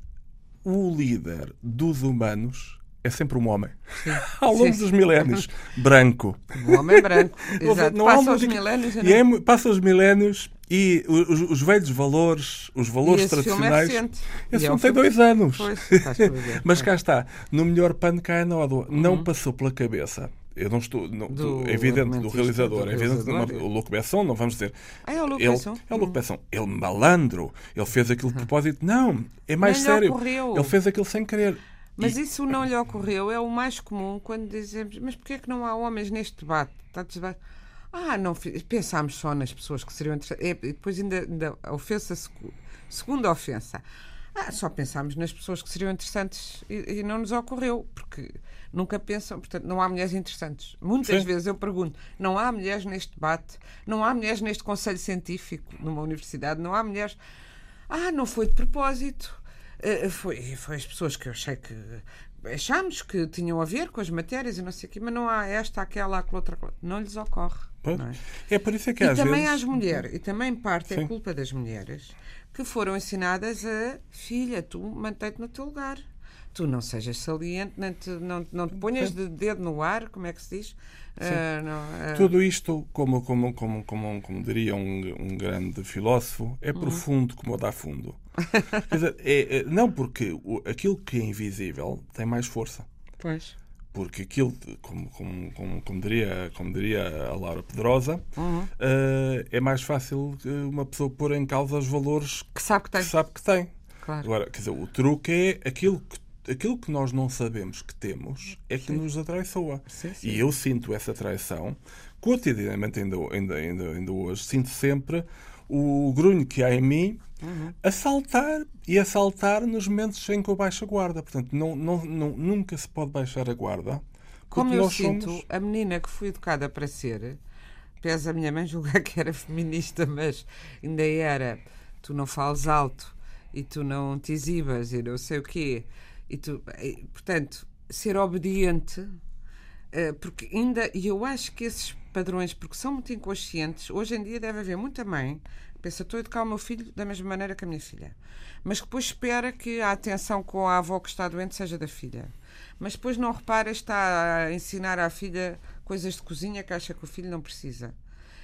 o líder dos humanos é sempre um homem. Sim. Ao longo sim. dos milénios. Branco. Um homem branco. Exato. Não passa os milénios. E é, passa os milénios e os, os velhos valores, os valores e esse tradicionais. Filme é recente. Esse filme tem dois anos. Pois, mas cá está. No melhor pano cai a nódoa. Uhum. Não passou pela cabeça. Eu não estou. Não, do, é evidente do realizador. Do é evidente que o Luc Besson, não vamos dizer. Ah, é o Luc ele, Besson? É o Luc Besson. Ele malandro. Ele fez aquilo de propósito. Não. É mais Nem sério. Ocorreu. Ele fez aquilo sem querer. Mas isso não lhe ocorreu, é o mais comum quando dizemos, mas porquê é que não há homens neste debate? debate? Ah, não, pensámos só nas pessoas que seriam interessantes. E depois ainda, ainda a ofensa, segunda ofensa. Ah, só pensámos nas pessoas que seriam interessantes e, e não nos ocorreu, porque nunca pensam, portanto, não há mulheres interessantes. Muitas Sim. vezes eu pergunto, não há mulheres neste debate, não há mulheres neste conselho científico numa universidade, não há mulheres... Ah, não foi de propósito. Uh, foi, foi as pessoas que eu achei que achámos que tinham a ver com as matérias e não sei o quê, mas não há esta, aquela, aquela outra, não lhes ocorre. Não é? É por isso é que e às também vezes... às mulheres, e também parte Sim. é culpa das mulheres que foram ensinadas a filha, tu mantém-te no teu lugar. Tu não sejas saliente, nem te, não, não te ponhas de dedo no ar, como é que se diz? Uh, não, uh... Tudo isto, como, como, como, como, como diria um, um grande filósofo, é uhum. profundo como dá fundo. Quer dizer, é, é, não porque o, aquilo que é invisível tem mais força. Pois. Porque aquilo, como, como, como, como, diria, como diria a Laura Pedrosa, uhum. uh, é mais fácil uma pessoa pôr em causa os valores que sabe que tem. Que sabe que tem. Claro. Agora, quer dizer, o truque é aquilo que Aquilo que nós não sabemos que temos é que sim. nos atraiçoa. Sim, sim. E eu sinto essa atraição cotidianamente, ainda, ainda, ainda, ainda hoje. Sinto sempre o grunho que há em mim uhum. a saltar e a saltar nos momentos em que eu baixo a guarda. Portanto, não, não, não, nunca se pode baixar a guarda. Como eu nós sinto, somos... a menina que fui educada para ser, pese a minha mãe julgar que era feminista, mas ainda era... tu não fales alto e tu não te exibas e não sei o quê. E tu, e, portanto, ser obediente, uh, porque ainda, e eu acho que esses padrões, porque são muito inconscientes, hoje em dia deve haver muita mãe que pensa, estou a educar o meu filho da mesma maneira que a minha filha, mas que depois espera que a atenção com a avó que está doente seja da filha. Mas depois não repara, está a ensinar à filha coisas de cozinha que acha que o filho não precisa.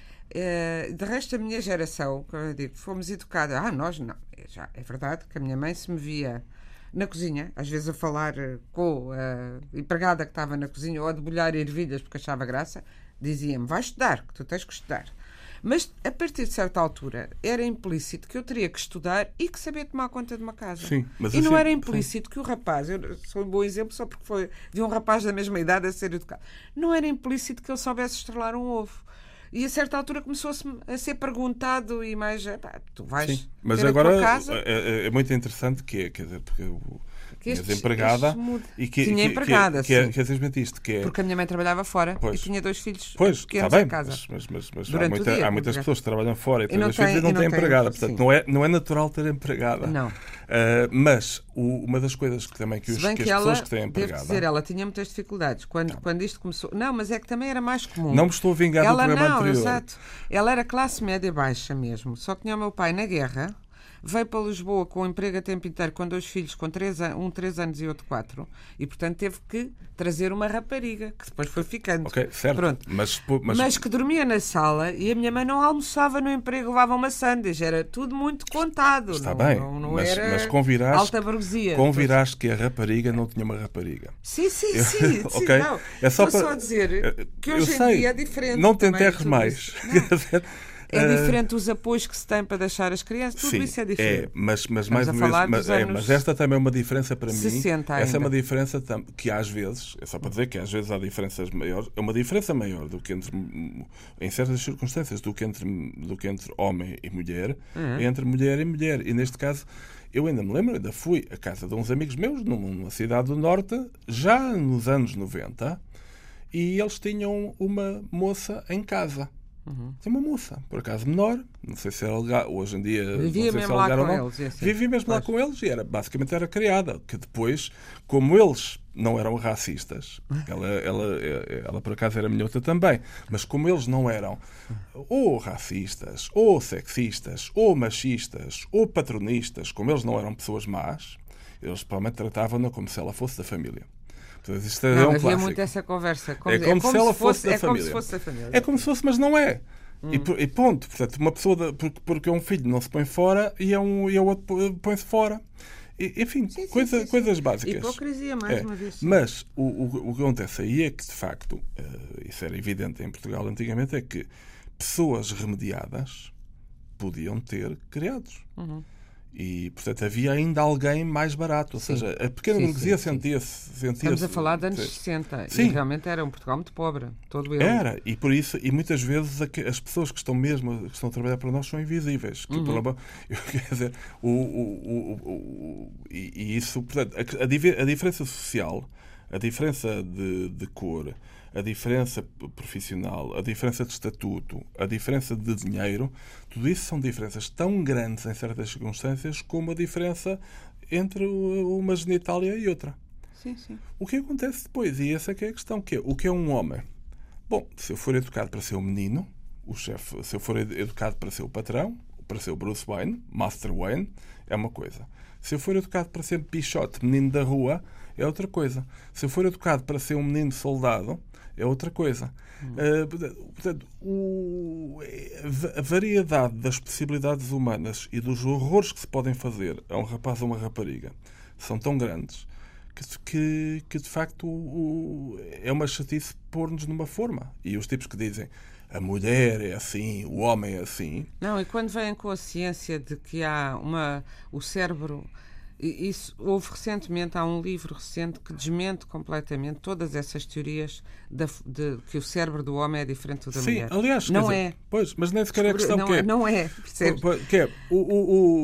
Uh, de resto, a minha geração, como eu digo, fomos educadas. Ah, nós não. Já é verdade que a minha mãe se me via na cozinha, às vezes a falar com a empregada que estava na cozinha ou a debulhar ervilhas porque achava graça, dizia-me, vai estudar, que tu tens que estudar. Mas, a partir de certa altura, era implícito que eu teria que estudar e que saber tomar conta de uma casa. Sim, mas e assim, não era implícito sim. que o rapaz, eu sou um bom exemplo só porque foi, vi um rapaz da mesma idade a ser educado, não era implícito que ele soubesse estrelar um ovo. E a certa altura começou-se a ser perguntado e mais, pá, tu vais sim, mas ter agora a tua casa? É, é muito interessante que é, quer dizer, porque eu tinha empregada e que, tinha que, empregada, que, que, que é simplesmente isto, que é... Porque a minha mãe trabalhava fora pois, e tinha dois filhos pois, pequenos está bem, em casa. Mas, mas, mas Durante há, muita, o dia, há muitas porque... pessoas que trabalham fora e têm dois tem, filhos e não têm empregada. Portanto, sim. não é, não é natural ter empregada. Não. Uh, mas o, uma das coisas que também que, os, que, que as pessoas que têm empregada... Devo dizer, ela tinha muitas dificuldades. Quando, quando isto começou... Não, mas é que também era mais comum. Não me estou a vingar ela, do programa não, anterior. Exato. Ela era classe média baixa mesmo. Só que tinha o meu pai na guerra... Veio para Lisboa com um emprego a tempo inteiro com dois filhos, com três, um três anos e outro quatro, e portanto teve que trazer uma rapariga, que depois foi ficando. Ok, certo. Pronto. Mas, mas... mas que dormia na sala e a minha mãe não almoçava no emprego, levava uma sandes, era tudo muito contado. Está não, bem, não, não mas, era mas conviraste, alta burguesia. Conviraste que a rapariga não tinha uma rapariga. Sim, sim, sim. Ok? sim não. É só Estou para... só a dizer que hoje eu em sei, dia é diferente. Não te também, enterres mais. É diferente os apoios que se tem para deixar as crianças, tudo sim, isso é diferente. É, mas, mas mais uma vez, mas, é, mas esta também é uma diferença para mim. Essa é uma diferença que às vezes, é só para dizer que às vezes há diferenças maiores, é uma diferença maior do que entre, em certas circunstâncias, do que entre, do que entre homem e mulher, uhum. entre mulher e mulher. E neste caso, eu ainda me lembro, ainda fui à casa de uns amigos meus, numa cidade do Norte, já nos anos noventa, e eles tinham uma moça em casa. Uhum. Tem uma moça, por acaso menor, não sei se era legal, hoje em dia vivia não sei mesmo se lá legal com ou não. eles, assim. Vivia mesmo pois. lá com eles e era, basicamente era criada, que depois, como eles não eram racistas, ela, ela, ela por acaso era minhota também, mas como eles não eram ou racistas, ou sexistas, ou machistas, ou patronistas, como eles não eram pessoas más, eles provavelmente tratavam-na como se ela fosse da família. Isto é não, um havia clássico. muito essa conversa. Como, é, como é como se ela fosse, fosse da é família. Como se fosse da família. É como se fosse, mas não é. Hum. E, e ponto. Portanto, uma pessoa, de, porque, porque é um filho não se põe fora e é um, e é outro põe-se fora. E, enfim, sim, coisa, sim, sim, coisas básicas. Hipocrisia, mais é. uma vez. Mas o, o, o que acontece aí é que, de facto, uh, isso era evidente em Portugal antigamente, é que pessoas remediadas podiam ter criados. Uhum. E, portanto, havia ainda alguém mais barato. Ou sim. seja, a pequena burguesia sentia-se... Sentia Estamos a falar de anos sessenta. Sim. E realmente era um Portugal muito pobre. Todo ele. Era. E por isso, e muitas vezes as pessoas que estão mesmo, que estão a trabalhar para nós são invisíveis. Que, uhum. por, eu, quer dizer, o, o, o, o, e, e isso, portanto, a, a, a diferença social, a diferença de, de cor, a diferença profissional, a diferença de estatuto, a diferença de dinheiro, tudo isso são diferenças tão grandes em certas circunstâncias como a diferença entre uma genitália e outra. Sim, sim. O que acontece depois? E essa é que é a questão. Que é, o que é um homem? Bom, se eu for educado para ser um menino, o chefe, se eu for educado para ser o patrão, para ser o Bruce Wayne, Master Wayne, é uma coisa. Se eu for educado para ser pichote, menino da rua, é outra coisa. Se eu for educado para ser um menino soldado, é outra coisa. Hum. Uh, portanto, o, a variedade das possibilidades humanas e dos horrores que se podem fazer a um rapaz ou uma rapariga são tão grandes que, que, que de facto, o, é uma chatice pôr-nos numa forma. E os tipos que dizem a mulher é assim, o homem é assim... Não, e quando vêm com a ciência de que há uma... o cérebro... Isso, houve recentemente, há um livro recente que desmente completamente todas essas teorias de, de que o cérebro do homem é diferente do da Sim, mulher. Aliás, não dizer, é. Pois, mas nem sequer é a questão não que é. Não é, que é o, o,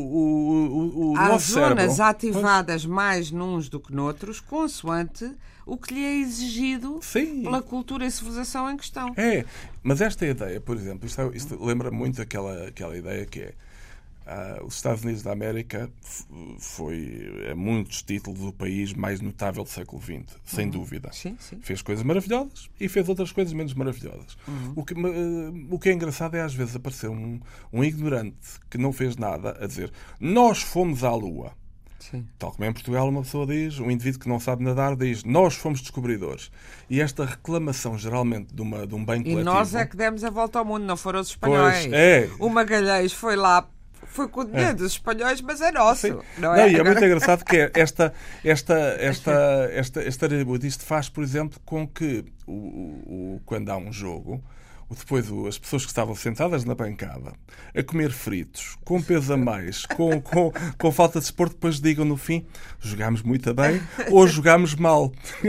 o, o, o há nosso zonas cérebro, ativadas pois. mais nuns do que noutros, consoante o que lhe é exigido Sim. pela cultura e civilização em questão. É, mas esta ideia, por exemplo, isto, isto lembra muito aquela, aquela ideia que é Uh, os Estados Unidos da América f- foi, a muitos títulos, o país mais notável do século vinte, sem uhum. dúvida. Sim, sim. Fez coisas maravilhosas e fez outras coisas menos maravilhosas. Uhum. O, que, uh, o que é engraçado é às vezes aparecer um, um ignorante que não fez nada a dizer nós fomos à Lua. Sim. Tal como em Portugal uma pessoa diz, um indivíduo que não sabe nadar diz nós fomos descobridores. E esta reclamação geralmente de, uma, de um bem coletivo... E nós é que demos a volta ao mundo, não foram os espanhóis. Pois, é. O Magalhães foi lá, foi com o dinheiro é. dos espanhóis, mas é nosso. Sim. Não é? Não, e é Agora... muito engraçado que é esta, esta, esta, esta, esta, esta isto faz, por exemplo, com que o, o, quando há um jogo... Depois as pessoas que estavam sentadas na bancada a comer fritos, com peso a mais, com, com, com falta de esporte, depois digam no fim jogámos muito bem ou jogámos mal.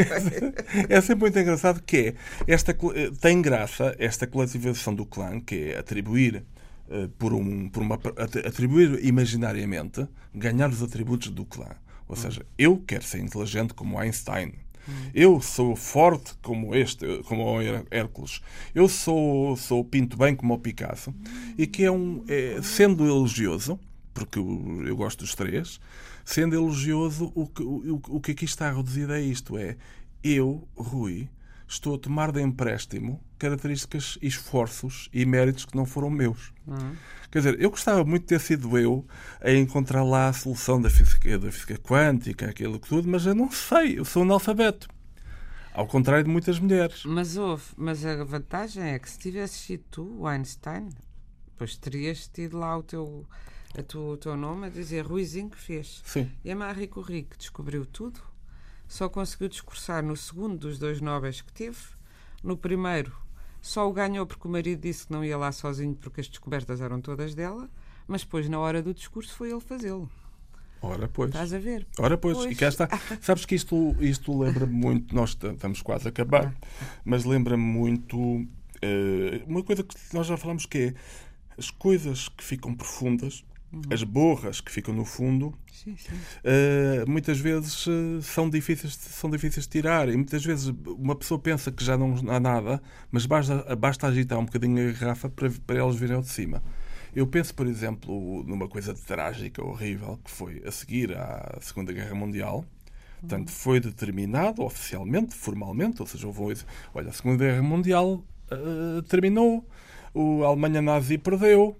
É sempre muito engraçado que é, esta, tem graça esta coletivização do clã, que é atribuir, por um, por uma, atribuir imaginariamente, ganhar os atributos do clã. Ou seja, eu quero ser inteligente como Einstein. Eu sou forte como este, como o Hércules. Eu sou, sou pinto bem como o Picasso. E que é um... É, sendo elogioso, porque eu, eu gosto dos três, sendo elogioso, o que, o, o que aqui está reduzido é isto. É, eu, Rui, estou a tomar de empréstimo características, esforços e méritos que não foram meus. Uhum. Quer dizer, eu gostava muito de ter sido eu a encontrar lá a solução da física, da física quântica, aquilo tudo, mas eu não sei, eu sou analfabeto. Ao contrário de muitas mulheres. Mas houve, mas a vantagem é que se tivesses sido tu, o Einstein, depois terias tido lá o teu, a tu, o teu nome a dizer Ruizinho que fez. Sim. E a Marie Curie, que descobriu tudo, só conseguiu discursar no segundo dos dois Nobéis que teve. No primeiro, só o ganhou porque o marido disse que não ia lá sozinho porque as descobertas eram todas dela, mas depois, na hora do discurso, foi ele fazê-lo. Ora, pois. Estás a ver? Ora, pois. pois. E cá está. Sabes que isto, isto lembra-me muito, nós estamos quase a acabar, mas lembra-me muito uh, uma coisa que nós já falamos, que é as coisas que ficam profundas, uhum. as borras que ficam no fundo, sim, sim. Uh, muitas vezes uh, são, difíceis, são difíceis de tirar. E muitas vezes uma pessoa pensa que já não há nada, mas basta, basta agitar um bocadinho a garrafa para, para elas virem ao de cima. Eu penso, por exemplo, numa coisa trágica, horrível, que foi a seguir à Segunda Guerra Mundial. Portanto, foi determinado oficialmente, formalmente, ou seja, houve, olha, a Segunda Guerra Mundial uh, terminou, a Alemanha nazi perdeu,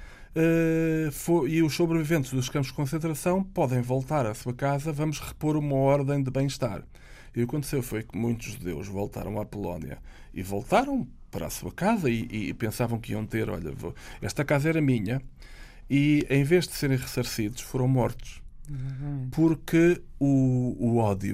uh, foi, e os sobreviventes dos campos de concentração podem voltar à sua casa, vamos repor uma ordem de bem-estar. E o que aconteceu foi que muitos judeus voltaram à Polónia e voltaram para a sua casa e, e pensavam que iam ter, olha, vou, esta casa era minha, e em vez de serem ressarcidos, foram mortos. Uhum. Porque o, o ódio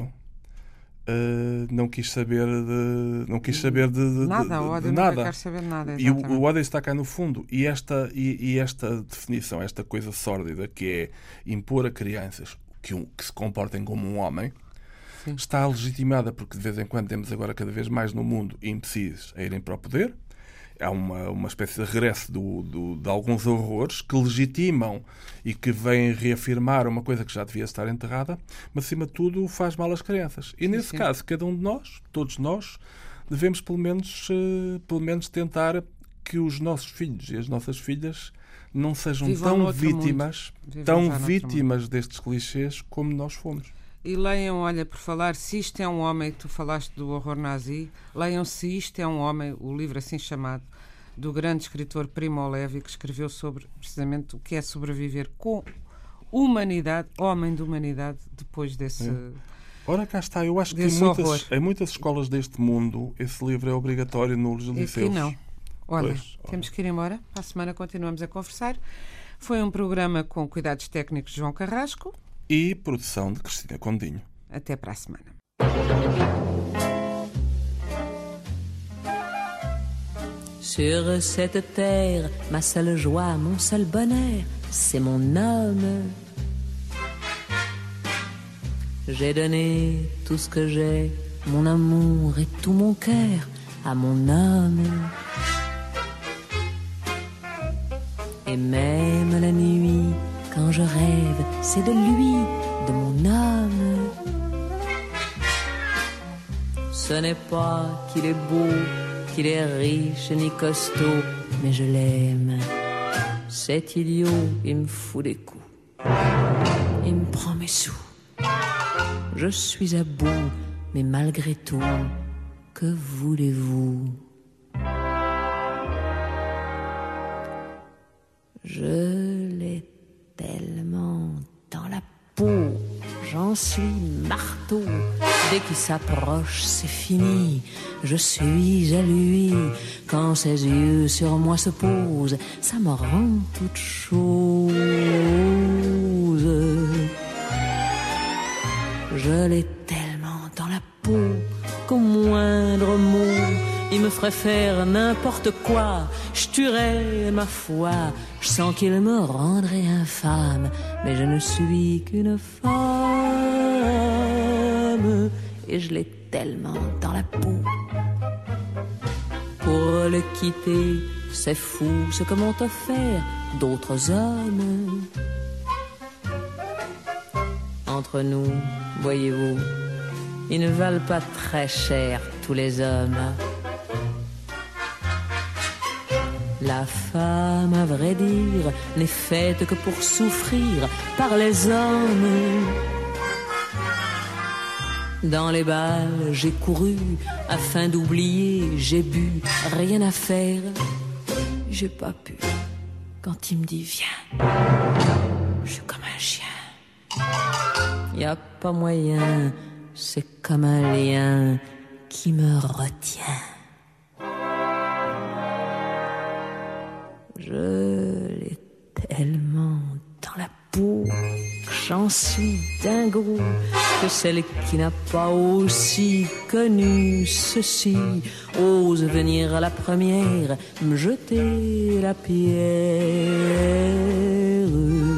uh, não quis saber de não quis saber de, de nada, de, o ódio de nunca nada. quer saber de nada. E o, o ódio está cá no fundo. E esta, e, e esta definição, esta coisa sórdida que é impor a crianças que, um, que se comportem como um homem, sim, está legitimada porque de vez em quando temos agora cada vez mais no mundo imbecis a irem para o poder. Há uma, uma espécie de regresso do, do, de alguns horrores que legitimam e que vêm reafirmar uma coisa que já devia estar enterrada, mas acima de tudo faz mal às crianças. E nesse sim, caso, cada um de nós, todos nós, devemos pelo menos, uh, pelo menos tentar que os nossos filhos e as nossas filhas não sejam Vivam tão vítimas, tão vítimas destes clichês como nós fomos. E leiam, olha, por falar, Se Isto é um Homem, tu falaste do horror nazi, leiam Se Isto é um Homem, o livro assim chamado, do grande escritor Primo Levi, que escreveu sobre, precisamente, o que é sobreviver com humanidade, homem de humanidade, depois desse... É. Ora, cá está, eu acho que em muitas, em muitas escolas deste mundo esse livro é obrigatório nos liceus. Aqui não. Olha, pois, temos que ir embora, para a semana continuamos a conversar. Foi um programa com cuidados técnicos de João Carrasco. E produção de Cristina Condinho. Até para a semana. Sur cette terre, ma seule joie, mon seul bonheur, c'est mon homme. J'ai donné tout ce que j'ai, mon amour et tout mon cœur à mon homme. Et même la nuit, quand je rêve, c'est de lui, de mon homme. Ce n'est pas qu'il est beau, qu'il est riche ni costaud, mais je l'aime, cet idiot, il me fout des coups. Il me prend mes sous. Je suis à bout, mais malgré tout, que voulez-vous? Je l'ai tellement dans la peau, j'en suis marteau. Dès qu'il s'approche, c'est fini. Je suis à lui. Quand ses yeux sur moi se posent, ça me rend toute chose. Je l'ai tellement dans la peau qu'au moindre mot, il me ferait faire n'importe quoi. Je tuerais ma foi. Je sens qu'il me rendrait infâme, mais je ne suis qu'une femme. Et je l'ai tellement dans la peau. Pour le quitter, c'est fou ce que m'ont offert d'autres hommes. Entre nous, voyez-vous, ils ne valent pas très cher tous les hommes. La femme, à vrai dire, n'est faite que pour souffrir par les hommes. Dans les bals, j'ai couru afin d'oublier, j'ai bu, rien à faire. J'ai pas pu. Quand il me dit viens, je suis comme un chien. Y a pas moyen, c'est comme un lien qui me retient. Je l'ai tellement dans la peau que j'en suis dingo, que celle qui n'a pas aussi connu ceci ose venir à la première me jeter la pierre.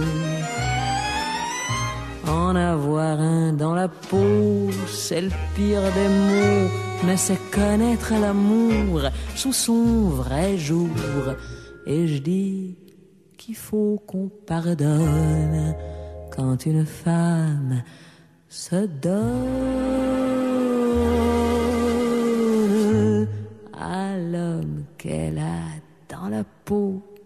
En avoir un dans la peau, c'est le pire des mots, mais c'est connaître l'amour sous son vrai jour. Et je dis qu'il faut qu'on pardonne quand une femme se donne à l'homme qu'elle a dans la peau.